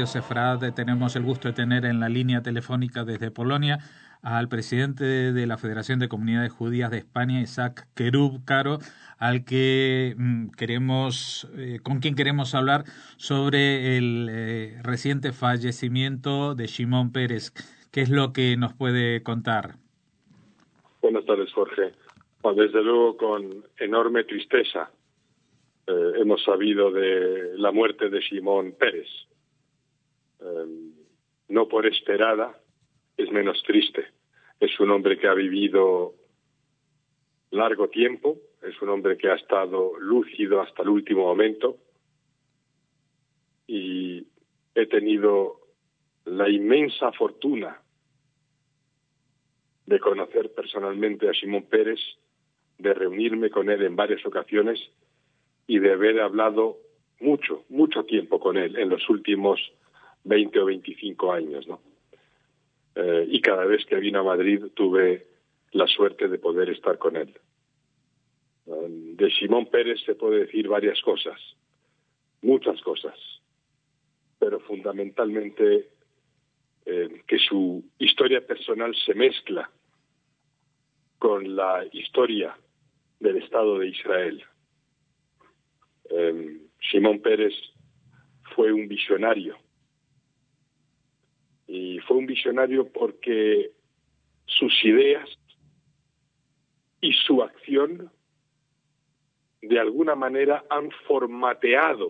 Josef Rad. Tenemos el gusto de tener en la línea telefónica desde Polonia al presidente de la Federación de Comunidades Judías de España, Isaac Querub Caro, al que con quien queremos hablar sobre el reciente fallecimiento de Shimon Peres. ¿Qué es lo que nos puede contar? Buenas tardes, Jorge. Desde luego, con enorme tristeza hemos sabido de la muerte de Shimon Peres. No por esperada, es menos triste. Es un hombre que ha vivido largo tiempo, es un hombre que ha estado lúcido hasta el último momento, y he tenido la inmensa fortuna de conocer personalmente a Shimon Peres, de reunirme con él en varias ocasiones y de haber hablado mucho tiempo con él en los últimos 20 o 25 años, ¿no? Y cada vez que vino a Madrid tuve la suerte de poder estar con él. De Shimon Peres se puede decir varias cosas, muchas cosas, pero fundamentalmente que su historia personal se mezcla con la historia del Estado de Israel. Shimon Peres fue un visionario, y fue un visionario porque sus ideas y su acción de alguna manera han formateado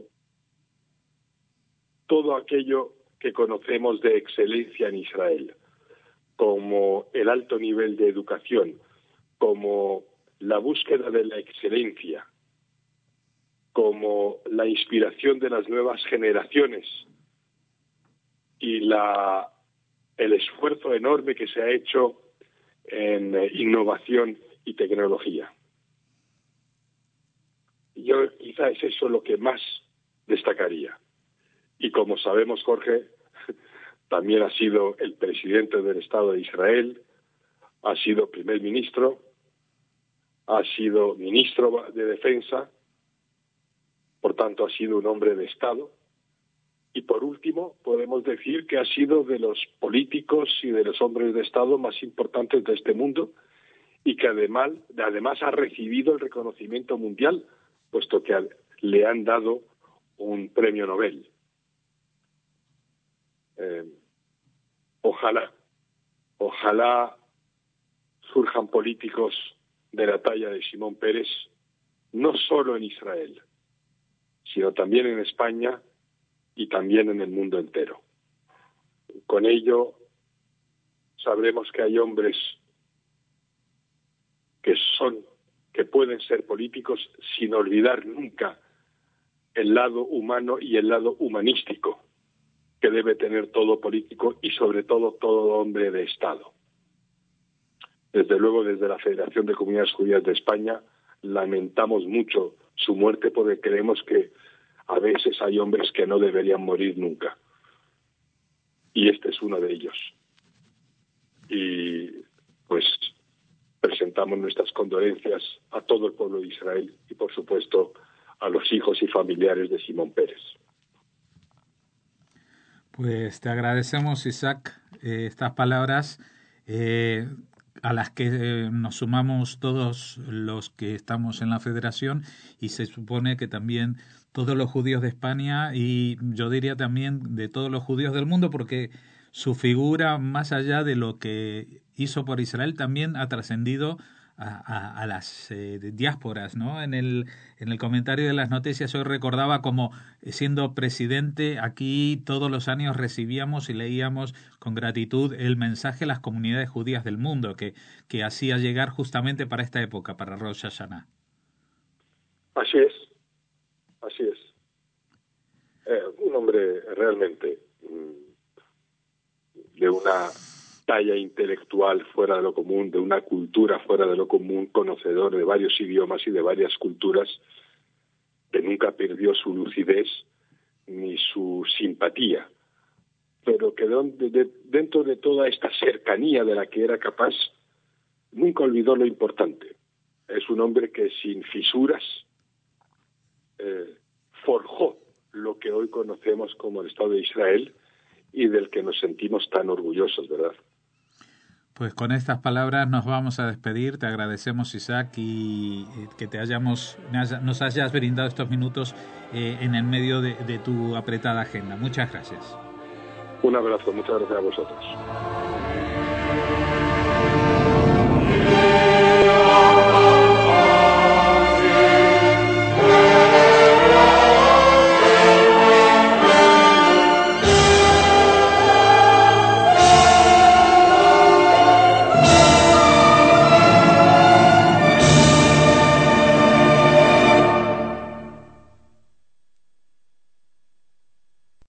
todo aquello que conocemos de excelencia en Israel, como el alto nivel de educación, como la búsqueda de la excelencia, como la inspiración de las nuevas generaciones y el esfuerzo enorme que se ha hecho en innovación y tecnología. Yo quizá es eso lo que más destacaría. Y como sabemos, Jorge, también ha sido el presidente del Estado de Israel, ha sido primer ministro, ha sido ministro de Defensa, por tanto ha sido un hombre de Estado. Y por último, podemos decir que ha sido de los políticos y de los hombres de Estado más importantes de este mundo, y que además ha recibido el reconocimiento mundial, puesto que le han dado un premio Nobel. Ojalá surjan políticos de la talla de Shimon Peres, no solo en Israel, sino también en España y también en el mundo entero. Con ello sabremos que hay hombres que pueden ser políticos sin olvidar nunca el lado humano y el lado humanístico que debe tener todo político y sobre todo todo hombre de Estado. Desde luego, desde la Federación de Comunidades Judías de España lamentamos mucho su muerte, porque creemos que a veces hay hombres que no deberían morir nunca. Y este es uno de ellos. Y pues presentamos nuestras condolencias a todo el pueblo de Israel y, por supuesto, a los hijos y familiares de Shimon Peres. Pues te agradecemos, Isaac, estas palabras a las que nos sumamos todos los que estamos en la Federación, y se supone que también todos los judíos de España, y yo diría también de todos los judíos del mundo, porque su figura, más allá de lo que hizo por Israel, también ha trascendido a las diásporas, ¿no? En el comentario de las noticias hoy recordaba como, siendo presidente, aquí todos los años recibíamos y leíamos con gratitud el mensaje a las comunidades judías del mundo que hacía llegar justamente para esta época, para Rosh Hashanah. Así es. Un hombre realmente de una talla intelectual fuera de lo común, de una cultura fuera de lo común, conocedor de varios idiomas y de varias culturas, que nunca perdió su lucidez ni su simpatía, pero que dentro de toda esta cercanía de la que era capaz, nunca olvidó lo importante. Es un hombre que sin fisuras forjó lo que hoy conocemos como el Estado de Israel, y del que nos sentimos tan orgullosos, ¿verdad? Pues con estas palabras nos vamos a despedir. Te agradecemos, Isaac, y que nos hayas brindado estos minutos en el medio de tu apretada agenda. Muchas gracias. Un abrazo, muchas gracias a vosotros.